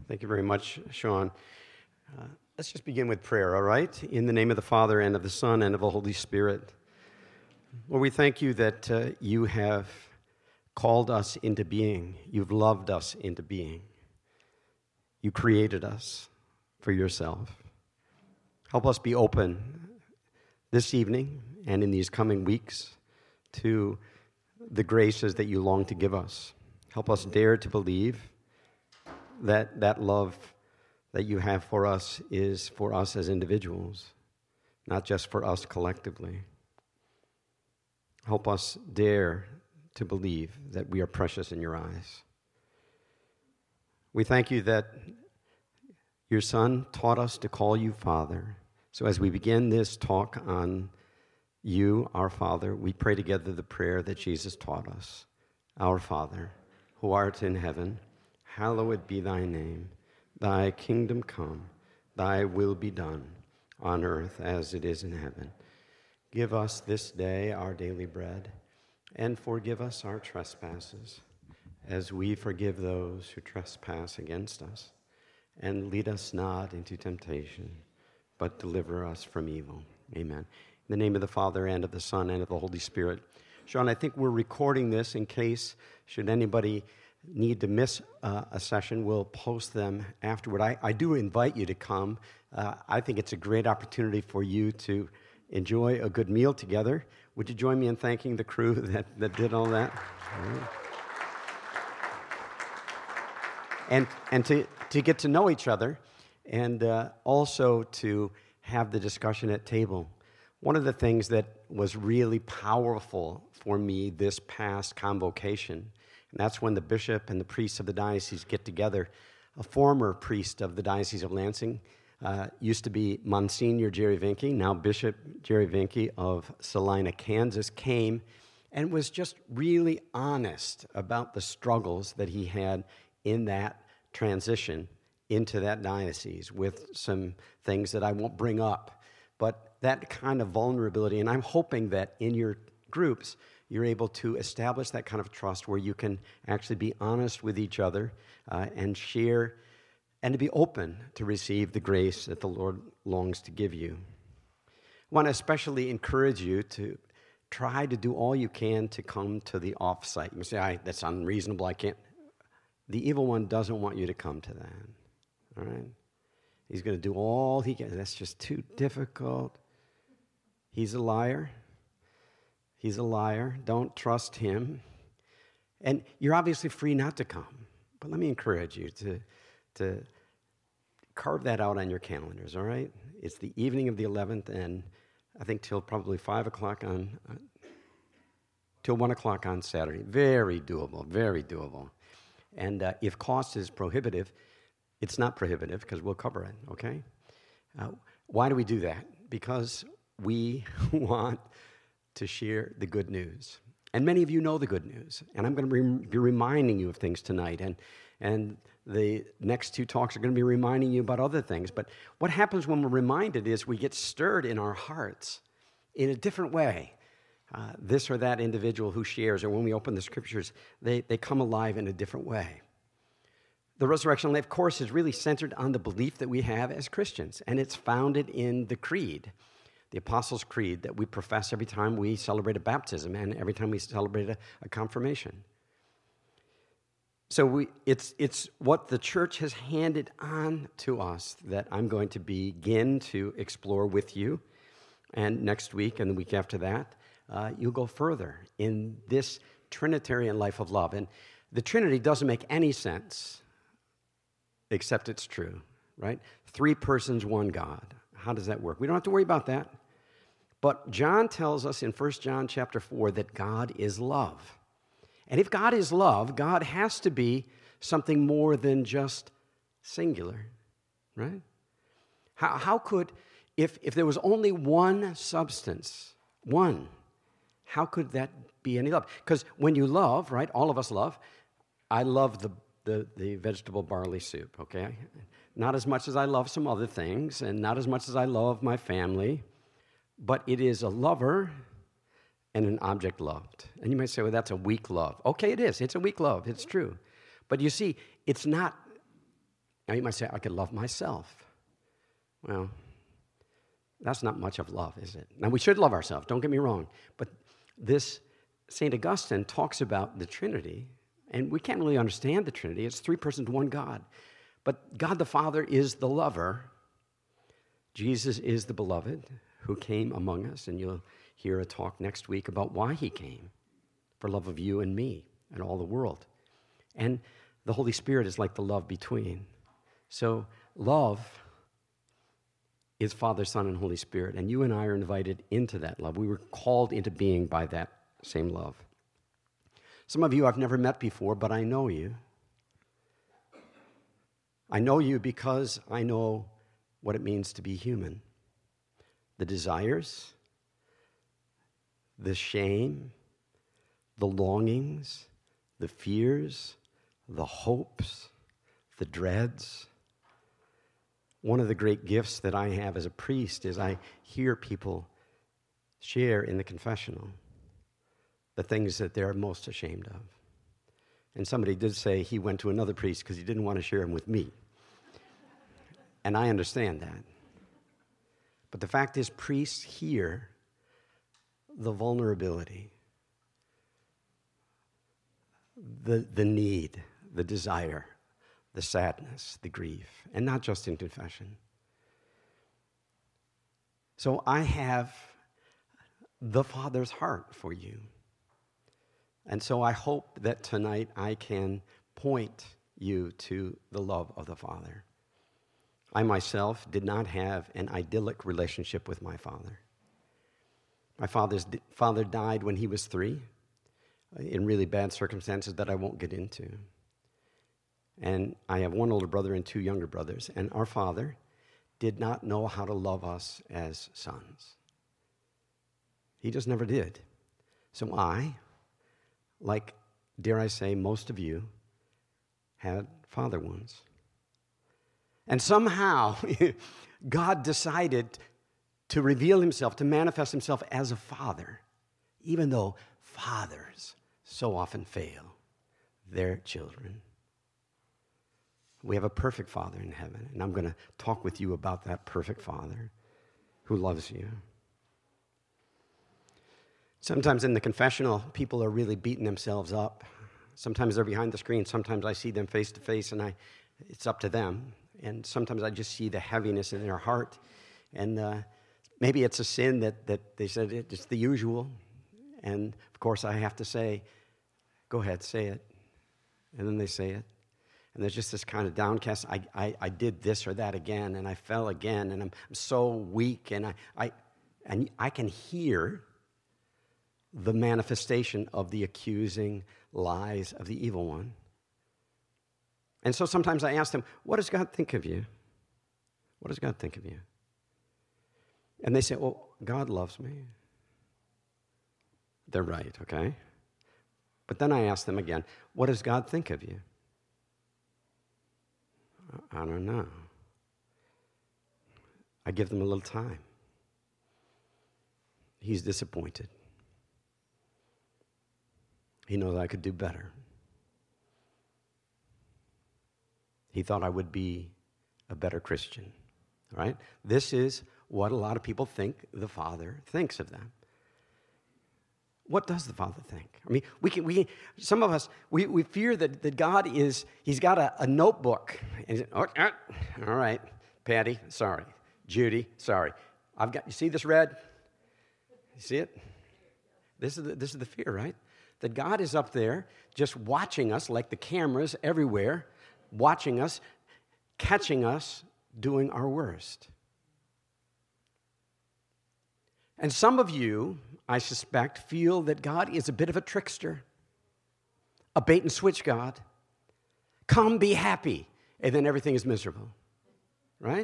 Thank you very much, Sean. Let's just begin with prayer, all right? In the name of the Father, and of the Son, and of the Holy Spirit. Lord, we thank you that you have called us into being. You've loved us into being. You created us for yourself. Help us be open this evening and in these coming weeks to the graces that you long to give us. Help us dare to believe that that love that you have for us is for us as individuals, not just for us collectively. Help us dare to believe that we are precious in your eyes. We thank you that your Son taught us to call you Father. So as we begin this talk on you, our Father, we pray together the prayer that Jesus taught us. Our Father, who art in heaven, hallowed be thy name. Thy kingdom come, thy will be done, on earth as it is in heaven. Give us this day our daily bread, and forgive us our trespasses, as we forgive those who trespass against us. And lead us not into temptation, but deliver us from evil. Amen. In the name of the Father, and of the Son, and of the Holy Spirit. Sean, I think we're recording this in case, should anybody need to miss a session, we'll post them afterward. I do invite you to come. I think it's a great opportunity for you to enjoy a good meal together. Would you join me in thanking the crew that did all that? And to get to know each other, and also to have the discussion at table. One of the things that was really powerful for me this past convocation, and that's when the bishop and the priests of the diocese get together. A former priest of the Diocese of Lansing used to be Monsignor Jerry Vinke, now Bishop Jerry Vinke of Salina, Kansas, came and was just really honest about the struggles that he had in that transition into that diocese, with some things that I won't bring up. But that kind of vulnerability, and I'm hoping that in your groups, you're able to establish that kind of trust where you can actually be honest with each other and share, and to be open to receive the grace that the Lord longs to give you. I want to especially encourage you to try to do all you can to come to the off-site. You say, that's unreasonable, I can't. The evil one doesn't want you to come to that, all right? He's going to do all he can. That's just too difficult. He's a liar. He's a liar. Don't trust him. And you're obviously free not to come. But let me encourage you to carve that out on your calendars, all right? It's the evening of the 11th, and I think till probably 5 o'clock till 1 o'clock on Saturday. Very doable, very doable. And if cost is prohibitive, it's not prohibitive because we'll cover it, okay? Why do we do that? Because we want to share the good news. And many of you know the good news. And I'm going to be reminding you of things tonight. And the next two talks are going to be reminding you about other things. But what happens when we're reminded is we get stirred in our hearts in a different way. This or that individual who shares, or when we open the scriptures, they come alive in a different way. The Resurrection Life course is really centered on the belief that we have as Christians, and it's founded in the Creed, the Apostles' Creed, that we profess every time we celebrate a baptism and every time we celebrate a confirmation. So it's what the church has handed on to us that I'm going to begin to explore with you, and next week and the week after that, you'll go further in this Trinitarian life of love. And the Trinity doesn't make any sense except it's true, right? 3 persons, 1 God. How does that work? We don't have to worry about that. But John tells us in 1 John chapter 4 that God is love. And if God is love, God has to be something more than just singular, right? How could, if there was only one substance, one, how could that be any love? Because when you love, right, all of us love. I love the vegetable barley soup, okay? Not as much as I love some other things, and not as much as I love my family, but it is a lover and an object loved. And you might say, well, that's a weak love. Okay, it is. It's a weak love. It's true. But you see, it's not Now you might say, I could love myself. Well, that's not much of love, is it? Now we should love ourselves, don't get me wrong. But this St. Augustine talks about the Trinity, and we can't really understand the Trinity. It's three persons, one God. But God the Father is the lover. Jesus is the beloved who came among us, and you'll hear a talk next week about why he came, for love of you and me and all the world. And the Holy Spirit is like the love between. So love is Father, Son, and Holy Spirit, and you and I are invited into that love. We were called into being by that same love. Some of you I've never met before, but I know you. I know you because I know what it means to be human. The desires, the shame, the longings, the fears, the hopes, the dreads. One of the great gifts that I have as a priest is I hear people share in the confessional the things that they're most ashamed of. And somebody did say he went to another priest because he didn't want to share them with me. And I understand that. But the fact is, priests hear the vulnerability, the need, the desire, the sadness, the grief, and not just in confession. So I have the Father's heart for you. And so I hope that tonight I can point you to the love of the Father. I myself did not have an idyllic relationship with my father. My father died when he was 3 in really bad circumstances that I won't get into. And I have 1 older brother and 2 younger brothers. And our father did not know how to love us as sons. He just never did. So I, like, dare I say, most of you, had father wounds. And somehow, God decided to reveal himself, to manifest himself as a father, even though fathers so often fail their children. We have a perfect Father in heaven, and I'm going to talk with you about that perfect Father who loves you. Sometimes in the confessional, people are really beating themselves up. Sometimes they're behind the screen. Sometimes I see them face to face, and it's up to them. And sometimes I just see the heaviness in their heart. And maybe it's a sin that they said it's the usual. And, of course, I have to say, go ahead, say it. And then they say it. And there's just this kind of downcast, I did this or that again, and I fell again, and I'm so weak, and I can hear the manifestation of the accusing lies of the evil one. And so sometimes I ask them, what does God think of you? What does God think of you? And they say, well, God loves me. They're right, okay? But then I ask them again, what does God think of you? I don't know. I give them a little time. He's disappointed. He knows I could do better. He thought I would be a better Christian, right? This is what a lot of people think the Father thinks of them. What does the Father think? I mean, some of us, we fear that God he's got a notebook. And he's, all right, Patty, sorry. Judy, sorry. You see this red? You see it? This is the fear, right? That God is up there just watching us like the cameras everywhere, watching us, catching us doing our worst. And some of you, I suspect, feel that God is a bit of a trickster, a bait-and-switch God. Come, be happy, and then everything is miserable, right?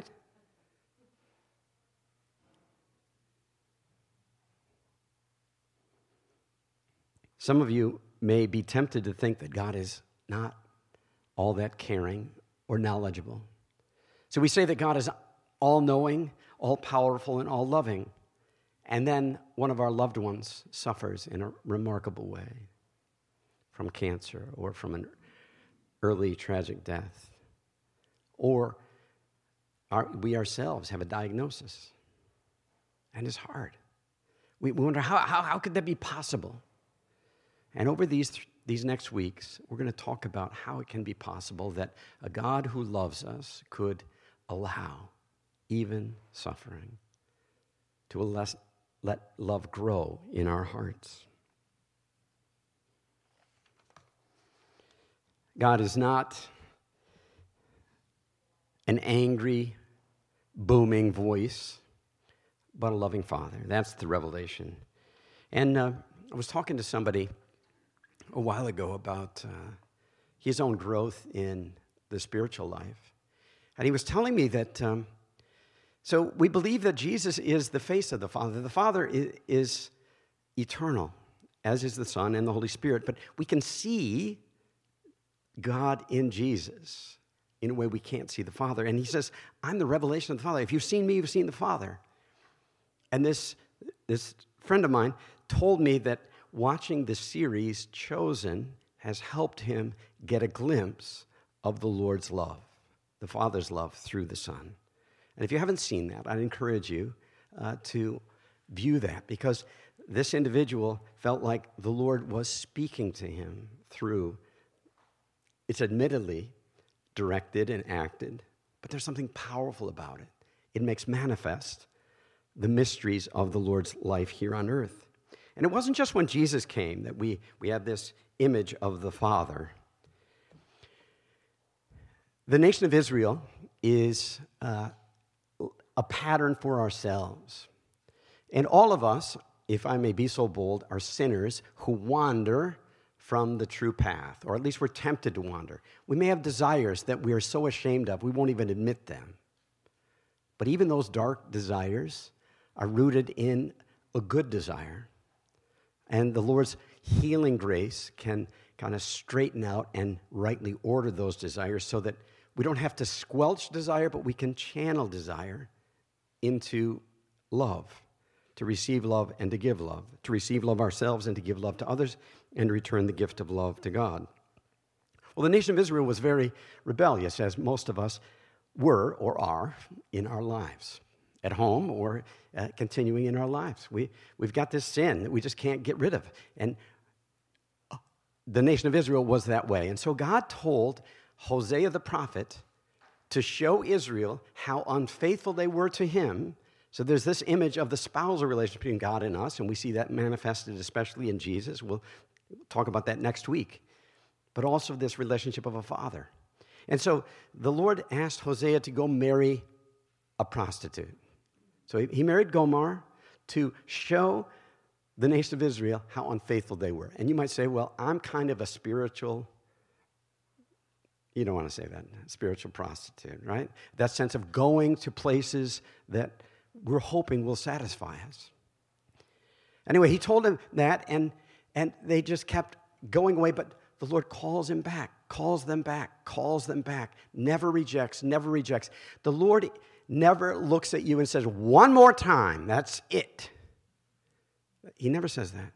Some of you may be tempted to think that God is not all that caring or knowledgeable. So we say that God is all-knowing, all-powerful, and all-loving. And then one of our loved ones suffers in a remarkable way from cancer or from an early tragic death. or we ourselves have a diagnosis. And it's hard. We wonder, how could that be possible? And over these next weeks, we're going to talk about how it can be possible that a God who loves us could allow even suffering to let love grow in our hearts. God is not an angry, booming voice, but a loving Father. That's the revelation. And I was talking to somebody a while ago about his own growth in the spiritual life. And he was telling me that, so we believe that Jesus is the face of the Father. The Father is eternal, as is the Son and the Holy Spirit. But we can see God in Jesus in a way we can't see the Father. And he says, I'm the revelation of the Father. If you've seen me, you've seen the Father. And this friend of mine told me that watching the series Chosen has helped him get a glimpse of the Lord's love, the Father's love through the Son. And if you haven't seen that, I'd encourage you to view that, because this individual felt like the Lord was speaking to him through. It's admittedly directed and acted, but there's something powerful about it. It makes manifest the mysteries of the Lord's life here on earth. And it wasn't just when Jesus came that we have this image of the Father. The nation of Israel is a pattern for ourselves. And all of us, if I may be so bold, are sinners who wander from the true path, or at least we're tempted to wander. We may have desires that we are so ashamed of, we won't even admit them. But even those dark desires are rooted in a good desire. And the Lord's healing grace can kind of straighten out and rightly order those desires so that we don't have to squelch desire, but we can channel desire into love, to receive love and to give love, to receive love ourselves and to give love to others, and return the gift of love to God. Well, the nation of Israel was very rebellious, as most of us were or are in our lives, at home or continuing in our lives. We've got this sin that we just can't get rid of. And the nation of Israel was that way. And so God told Hosea the prophet to show Israel how unfaithful they were to him. So there's this image of the spousal relationship between God and us, and we see that manifested especially in Jesus. We'll talk about that next week. But also this relationship of a father. And so the Lord asked Hosea to go marry a prostitute. So he married Gomer to show the nation of Israel how unfaithful they were. And you might say, well, I'm kind of a spiritual, you don't want to say that, spiritual prostitute, right? That sense of going to places that we're hoping will satisfy us. Anyway, he told them that, and they just kept going away, but the Lord calls them back, never rejects. The Lord never looks at you and says, one more time, that's it. He never says that.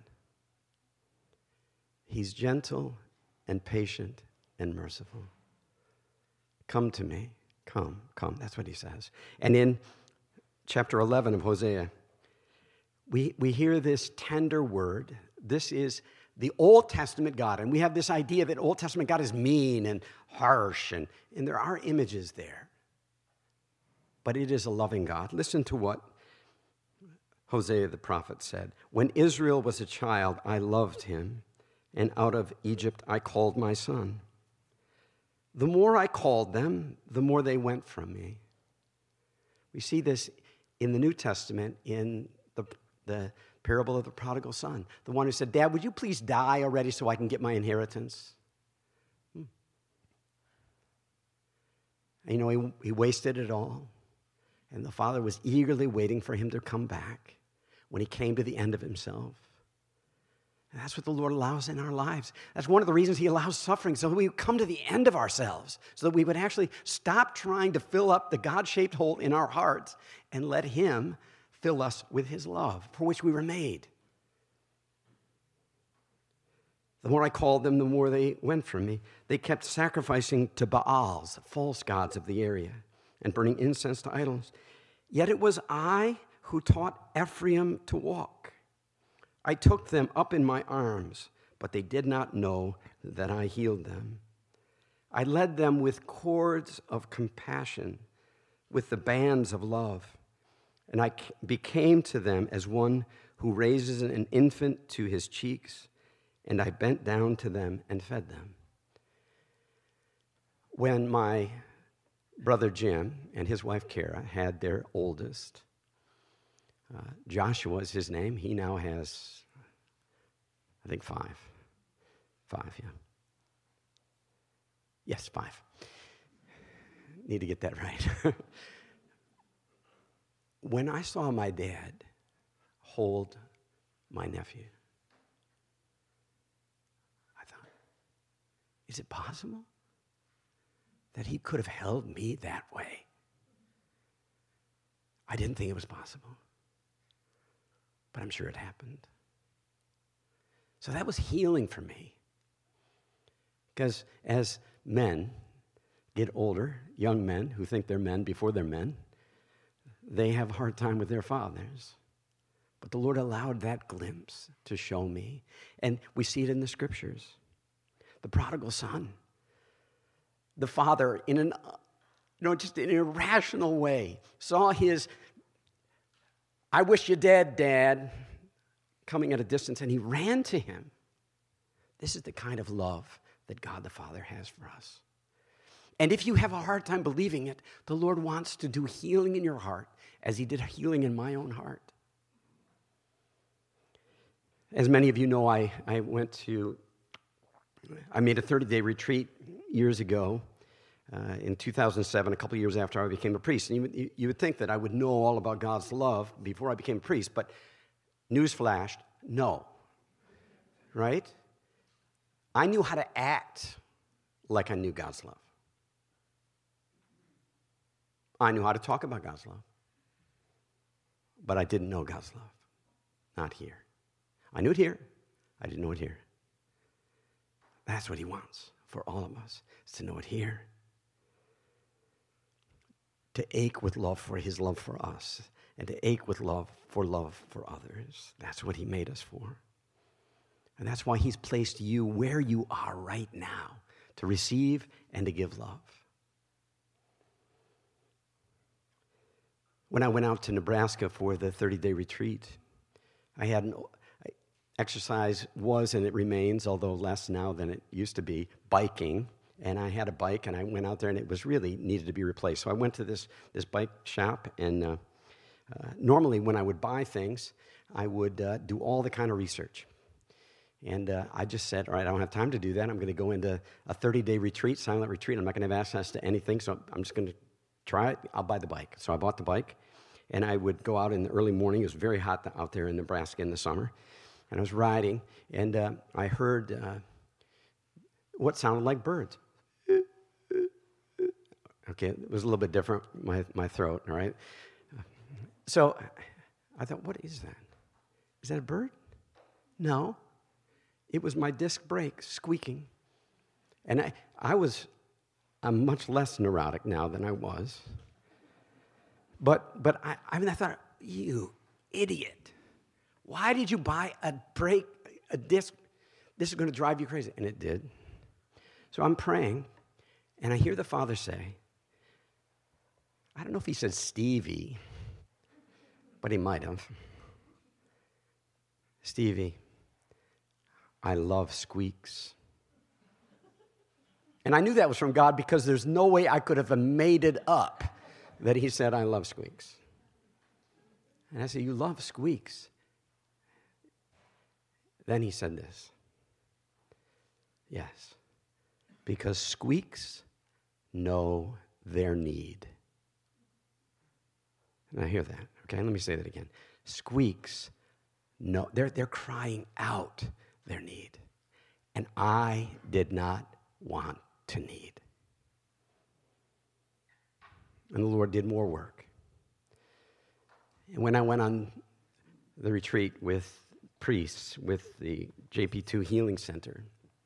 He's gentle and patient and merciful. Come to me. Come. That's what he says. And in chapter 11 of Hosea, we hear this tender word. This is the Old Testament God. And we have this idea that Old Testament God is mean and harsh, and there are images there. But it is a loving God. Listen to what Hosea the prophet said. When Israel was a child, I loved him, and out of Egypt I called my son. The more I called them, the more they went from me. We see this in the New Testament in the parable of the prodigal son. The one who said, Dad, would you please die already so I can get my inheritance? And, you know, he wasted it all. And the father was eagerly waiting for him to come back when he came to the end of himself. And that's what the Lord allows in our lives. That's one of the reasons he allows suffering, so that we come to the end of ourselves, so that we would actually stop trying to fill up the God-shaped hole in our hearts and let him fill us with his love, for which we were made. The more I called them, the more they went from me. They kept sacrificing to Baals, false gods of the area, and burning incense to idols. Yet it was I who taught Ephraim to walk. I took them up in my arms, but they did not know that I healed them. I led them with cords of compassion, with the bands of love, and I became to them as one who raises an infant to his cheeks, and I bent down to them and fed them. When my brother Jim and his wife Kara had their oldest, Joshua is his name. He now has, I think, five. Yeah. Yes, 5. Need to get that right. When I saw my dad hold my nephew, I thought, is it possible that he could have held me that way? I didn't think it was possible, but I'm sure it happened. So that was healing for me. Because as men get older, young men who think they're men before they're men, they have a hard time with their fathers. But the Lord allowed that glimpse to show me. And we see it in the scriptures. The prodigal son. The father, just in an irrational way, saw his, I wish you dead, Dad, coming at a distance, and he ran to him. This is the kind of love that God the Father has for us. And if you have a hard time believing it, the Lord wants to do healing in your heart as he did healing in my own heart. As many of you know, I made a 30-day retreat years ago in 2007, a couple of years after I became a priest. And you would think that I would know all about God's love before I became a priest, but news flashed, no. Right? I knew how to act like I knew God's love. I knew how to talk about God's love. But I didn't know God's love. Not here. I knew it here. I didn't know it here. That's what he wants for all of us, is to know it here. To ache with love for his love for us, and to ache with love for others. That's what he made us for. And that's why he's placed you where you are right now, to receive and to give love. When I went out to Nebraska for the 30-day retreat, exercise was, and it remains, although less now than it used to be, biking. And I had a bike, and I went out there, and it was really needed to be replaced. So I went to this bike shop, and normally when I would buy things, I would do all the kind of research. And I just said, all right, I don't have time to do that. I'm going to go into a 30-day retreat, silent retreat. I'm not going to have access to anything, so I'm just going to try it. I'll buy the bike. So I bought the bike, and I would go out in the early morning. It was very hot out there in Nebraska in the summer. And I was riding, and I heard what sounded like birds. Okay, it was a little bit different, my throat, all right? So I thought, what is that? Is that a bird? No. It was my disc brake squeaking. And I'm much less neurotic now than I was. But I thought, you idiot. Why did you buy a disc? This is going to drive you crazy. And it did. So I'm praying, and I hear the Father say, I don't know if he said Stevie, but he might have. Stevie, I love squeaks. And I knew that was from God because there's no way I could have made it up that he said, I love squeaks. And I said, you love squeaks? Then he said this. Yes, because squeaks know their need. And I hear that. Okay, let me say that again. Squeaks know, they're crying out their need. And I did not want to need. And the Lord did more work. And when I went on the retreat with priests with the JP2 Healing Center.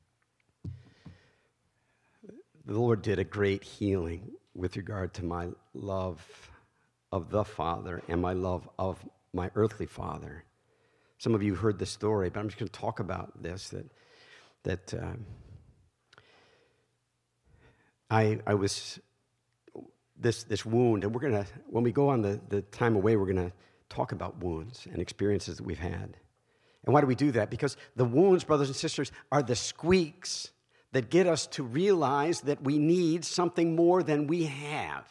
The Lord did a great healing with regard to my love of the Father and my love of my earthly father. Some of you heard the story, but I'm just going to talk about this, that I was this wound, and we're going to, when we go on the time away, we're going to talk about wounds and experiences that we've had. And why do we do that? Because the wounds, brothers and sisters, are the squeaks that get us to realize that we need something more than we have.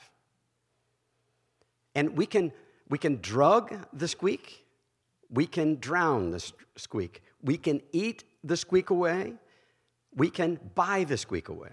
And we can drug the squeak. We can drown the squeak. We can eat the squeak away. We can buy the squeak away.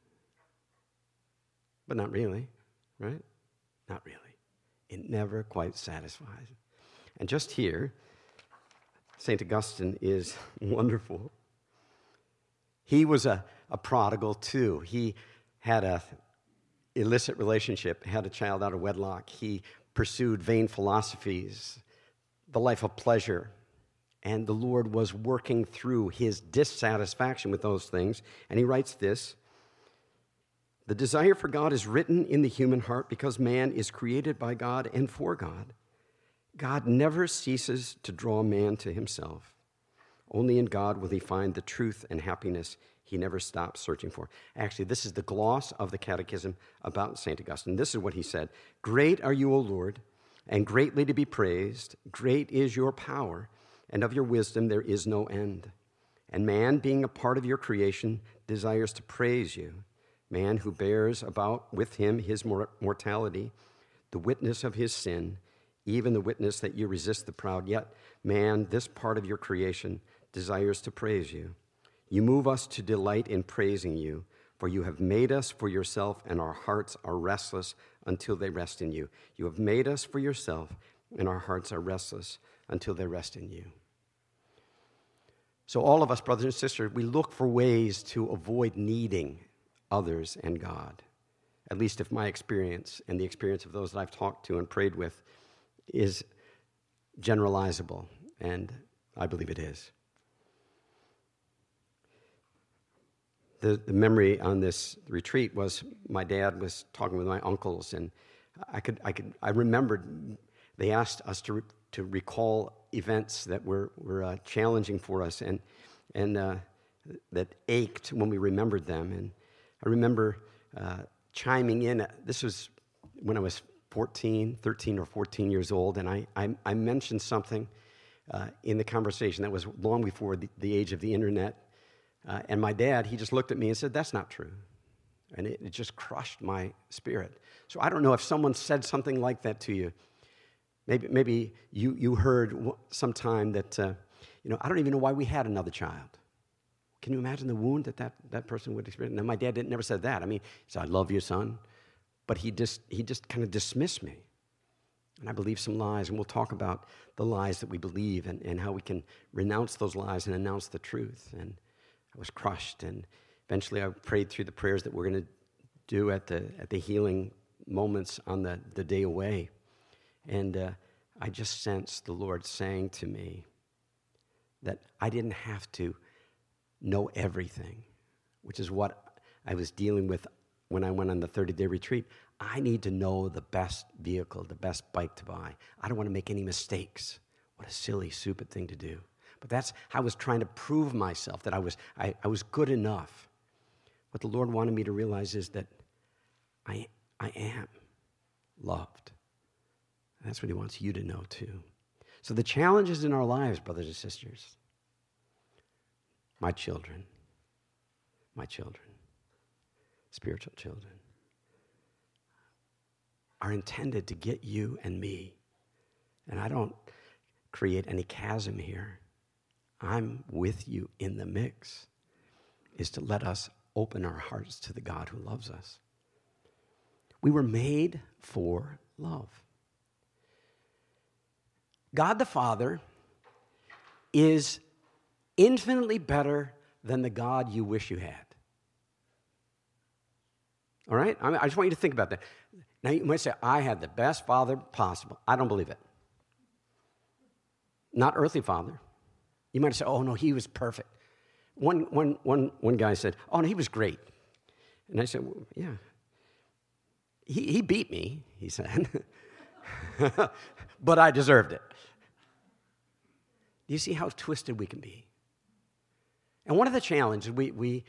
But not really, right? Not really. It never quite satisfies. And just here, St. Augustine is wonderful. He was a prodigal too. He had an illicit relationship, had a child out of wedlock. He pursued vain philosophies, the life of pleasure. And the Lord was working through his dissatisfaction with those things. And he writes this: the desire for God is written in the human heart because man is created by God and for God. God never ceases to draw man to himself. Only in God will he find the truth and happiness he never stops searching for. Actually, this is the gloss of the Catechism about St. Augustine. This is what he said: great are you, O Lord, and greatly to be praised. Great is your power, and of your wisdom there is no end. And man, being a part of your creation, desires to praise you. Man who bears about with him his mortality, the witness of his sin, even the witness that you resist the proud. Yet, man, this part of your creation, desires to praise you. You move us to delight in praising you, for you have made us for yourself, and our hearts are restless until they rest in you. You have made us for yourself, and our hearts are restless until they rest in you. So all of us, brothers and sisters, we look for ways to avoid needing others and God. At least if my experience and the experience of those that I've talked to and prayed with is generalizable, and I believe it is. The memory on this retreat was my dad was talking with my uncles, and I remembered they asked us to recall events that were challenging for us and that ached when we remembered them. And I remember chiming in. This was when I was 13 or 14 years old, and I mentioned something in the conversation that was long before the age of the internet. And my dad, he just looked at me and said, "That's not true." And it just crushed my spirit. So I don't know if someone said something like that to you. Maybe you heard sometime that, I don't even know why we had another child. Can you imagine the wound that person would experience? Now, my dad never said that. I mean, he said, "I love you, son." But he just kind of dismissed me. And I believed some lies, and we'll talk about the lies that we believe and how we can renounce those lies and announce the truth. And I was crushed, and eventually I prayed through the prayers that we're going to do at the healing moments on the day away. And I just sensed the Lord saying to me that I didn't have to know everything, which is what I was dealing with when I went on the 30-day retreat. I need to know the best vehicle, the best bike to buy. I don't want to make any mistakes. What a silly, stupid thing to do. But that's how I was trying to prove myself, that I was good enough. What the Lord wanted me to realize is that I am loved. That's what he wants you to know too. So the challenges in our lives, brothers and sisters, my children, spiritual children, are intended to get you and me. And I don't create any chasm here. I'm with you in the mix, is to let us open our hearts to the God who loves us. We were made for love. God the Father is infinitely better than the God you wish you had. All right? I just want you to think about that. Now, you might say, I had the best father possible. I don't believe it. Not earthly father. You might say, oh, no, he was perfect. One guy said, oh, no, he was great. And I said, well, yeah. He beat me, he said. But I deserved it. Do you see how twisted we can be? And one of the challenges, we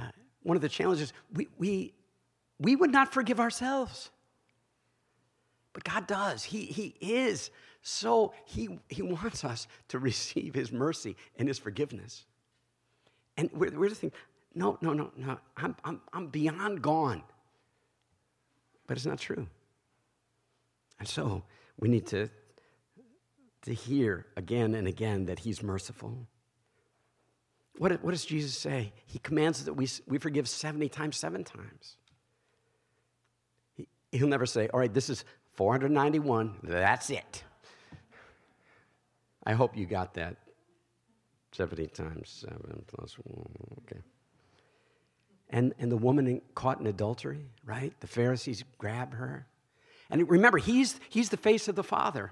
would not forgive ourselves. But God does. He is. So he wants us to receive his mercy and his forgiveness. And we're just thinking, no, I'm beyond gone. But it's not true. And so we need to hear again and again that he's merciful. What does Jesus say? He commands that we forgive 70 times, 7 times. He'll never say, all right, this is 491, that's it. I hope you got that. 70 times 7 plus 1, okay. And the woman caught in adultery, right? The Pharisees grab her. And remember, he's the face of the Father.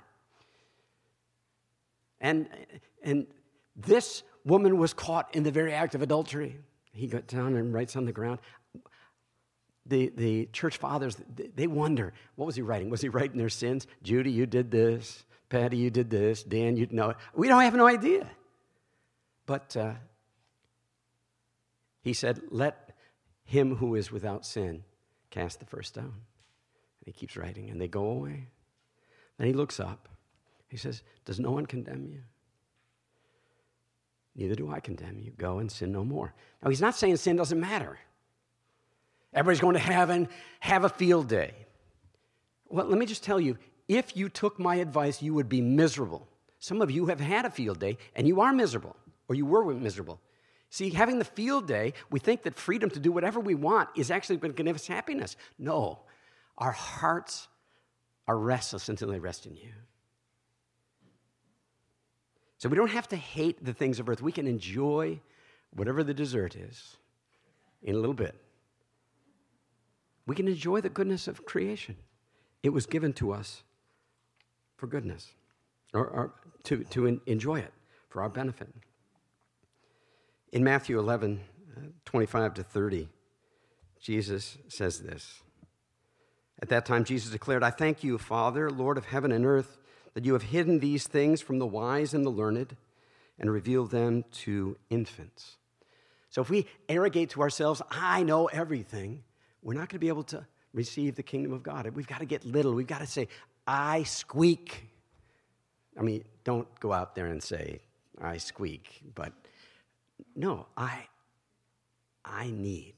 And this woman was caught in the very act of adultery. He got down and writes on the ground. The church fathers, they wonder, what was he writing? Was he writing their sins? Judy, you did this. Patty, you did this. Dan, you know. We don't have no idea. But he said, let him who is without sin cast the first stone. And he keeps writing, and they go away. Then he looks up. He says, does no one condemn you? Neither do I condemn you. Go and sin no more. Now, he's not saying sin doesn't matter. Everybody's going to heaven, have a field day. Well, let me just tell you, if you took my advice, you would be miserable. Some of you have had a field day, and you are miserable, or you were miserable. See, having the field day, we think that freedom to do whatever we want is actually going to give us happiness. No, our hearts are restless until they rest in you. So we don't have to hate the things of earth. We can enjoy whatever the dessert is in a little bit. We can enjoy the goodness of creation. It was given to us for goodness, or to enjoy it for our benefit. In Matthew 11, 25 to 30, Jesus says this. At that time, Jesus declared, I thank you, Father, Lord of heaven and earth, that you have hidden these things from the wise and the learned and revealed them to infants. So if we arrogate to ourselves, I know everything, we're not going to be able to receive the kingdom of God. We've got to get little. We've got to say, I squeak. I mean, don't go out there and say, I squeak, but no, I need.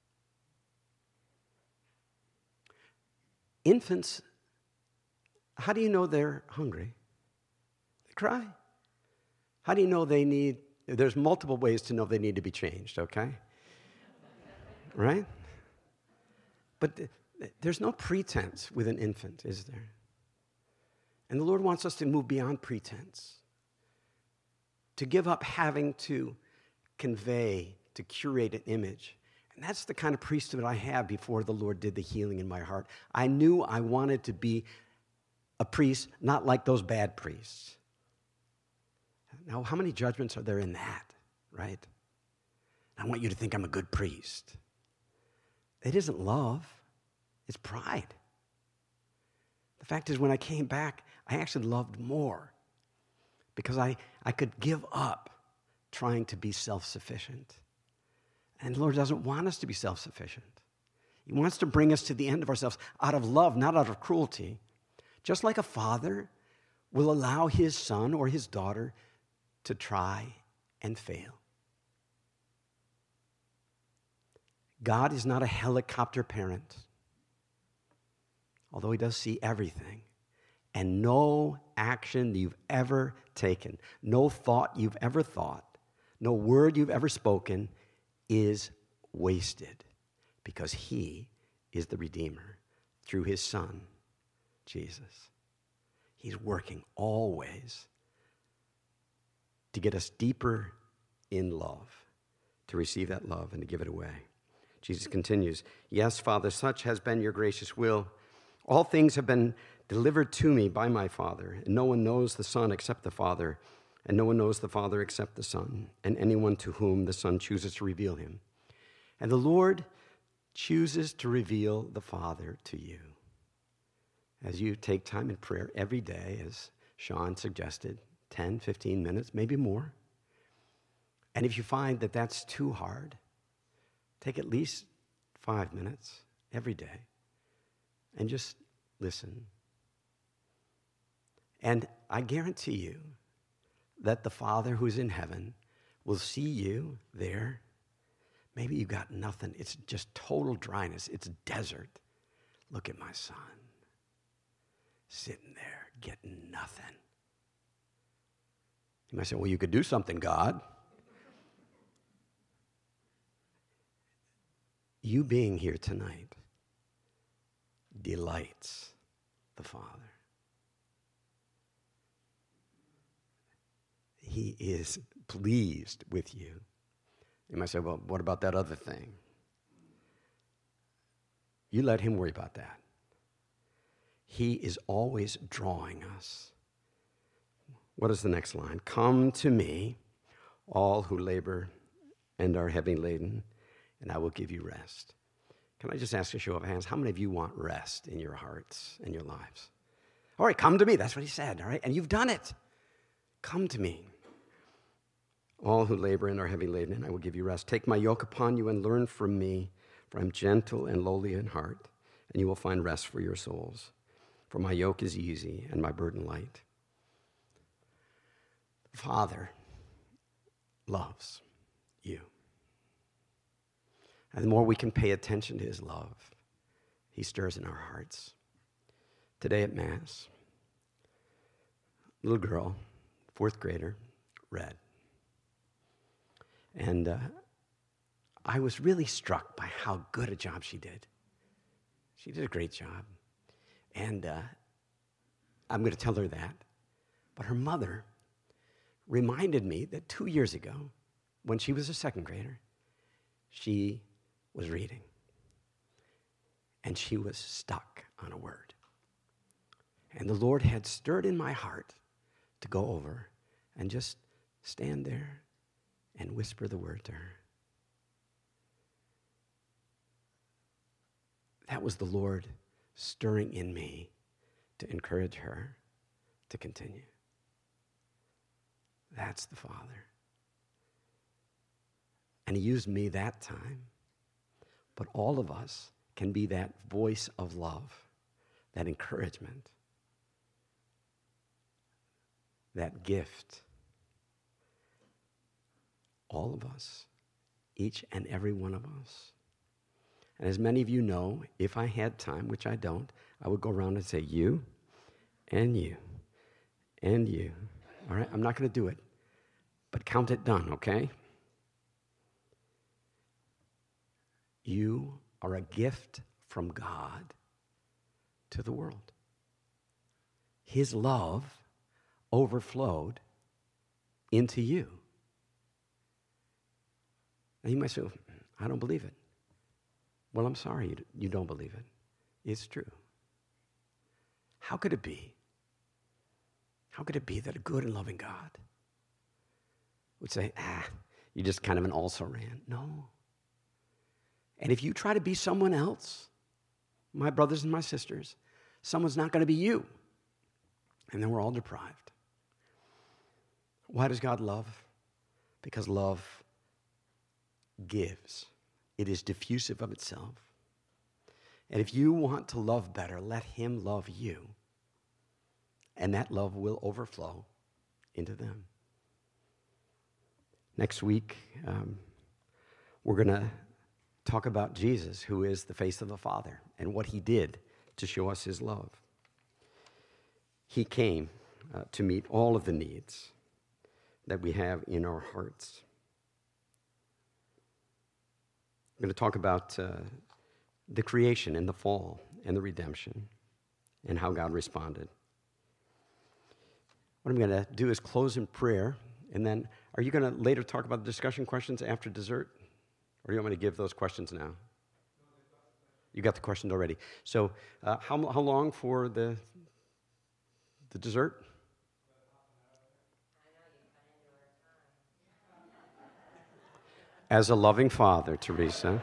Infants, how do you know they're hungry? They cry. How do you know they need, there's multiple ways to know they need to be changed, okay? Right? But there's no pretense with an infant, is there? And the Lord wants us to move beyond pretense, to give up having to convey, to curate an image. And that's the kind of priesthood I have before the Lord did the healing in my heart. I knew I wanted to be a priest, not like those bad priests. Now, how many judgments are there in that, right? I want you to think I'm a good priest. It isn't love, it's pride. The fact is, when I came back, I actually loved more because I could give up trying to be self-sufficient. And the Lord doesn't want us to be self-sufficient. He wants to bring us to the end of ourselves out of love, not out of cruelty. Just like a father will allow his son or his daughter to try and fail. God is not a helicopter parent, although he does see everything. And no action you've ever taken, no thought you've ever thought, no word you've ever spoken is wasted because he is the Redeemer through his Son, Jesus. He's working always to get us deeper in love, to receive that love and to give it away. Jesus continues, yes, Father, such has been your gracious will. All things have been delivered to me by my Father, and no one knows the Son except the Father, And no one knows the Father except the Son, and anyone to whom the Son chooses to reveal him. And the Lord chooses to reveal the Father to you. As you take time in prayer every day, as Sean suggested, 10, 15 minutes, maybe more. And if you find that that's too hard, take at least 5 minutes every day and just listen. And I guarantee you that the Father who's in heaven will see you there. Maybe you got nothing. It's just total dryness. It's desert. Look at my son, sitting there getting nothing. You might say, well, you could do something, God. You being here tonight delights the Father. He is pleased with you. You might say, well, what about that other thing? You let him worry about that. He is always drawing us. What is the next line? Come to me, all who labor and are heavy laden, and I will give you rest. Can I just ask a show of hands? How many of you want rest in your hearts and your lives? All right, come to me. That's what he said, all right? And you've done it. Come to me, all who labor and are heavy laden, and I will give you rest. Take my yoke upon you and learn from me, for I am gentle and lowly in heart, and you will find rest for your souls. For my yoke is easy and my burden light. The Father loves you. And the more we can pay attention to his love, he stirs in our hearts. Today at Mass, little girl, 4th grader, read. And I was really struck by how good a job she did. She did a great job. And I'm going to tell her that. But her mother reminded me that 2 years ago, when she was a 2nd grader, she was reading. And she was stuck on a word. And the Lord had stirred in my heart to go over and just stand there and whisper the word to her. That was the Lord stirring in me to encourage her to continue. That's the Father. And he used me that time. But all of us can be that voice of love, that encouragement, that gift. All of us, each and every one of us. And as many of you know, if I had time, which I don't, I would go around and say, you, and you, and you. All right, I'm not going to do it, but count it done, okay? You are a gift from God to the world. His love overflowed into you. And you might say, I don't believe it. Well, I'm sorry you don't believe it. It's true. How could it be? How could it be that a good and loving God would say, you're just kind of an also-ran? No. And if you try to be someone else, my brothers and my sisters, someone's not going to be you. And then we're all deprived. Why does God love? Because love gives. It is diffusive of itself. And if you want to love better, let him love you. And that love will overflow into them. Next week, we're going to talk about Jesus, who is the face of the Father, and what he did to show us his love. He came to meet all of the needs that we have in our hearts. I'm going to talk about the creation and the fall and the redemption and how God responded. What I'm going to do is close in prayer, and then are you going to later talk about the discussion questions after dessert? Or do you want me to give those questions now? You got the questions already. So how long for the dessert? As a loving father, Teresa.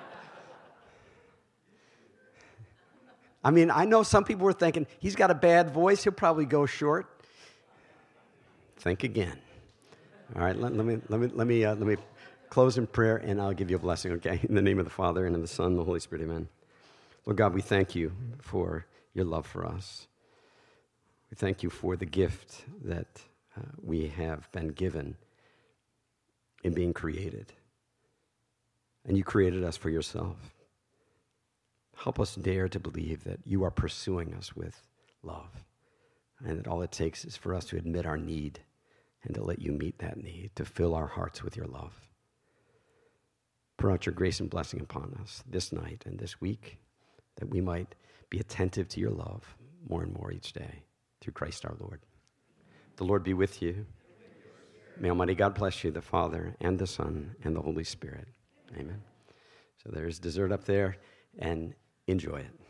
I mean, I know some people were thinking, he's got a bad voice, he'll probably go short. Think again. All right, let me close in prayer, and I'll give you a blessing, okay? In the name of the Father, and of the Son, and the Holy Spirit, amen. Lord God, we thank you for your love for us. We thank you for the gift that we have been given in being created. And you created us for yourself. Help us dare to believe that you are pursuing us with love, and that all it takes is for us to admit our need and to let you meet that need, to fill our hearts with your love. Pour out your grace and blessing upon us this night and this week, that we might be attentive to your love more and more each day, through Christ our Lord. The Lord be with you. May Almighty God bless you, the Father and the Son and the Holy Spirit. Amen. So there's dessert up there, and enjoy it.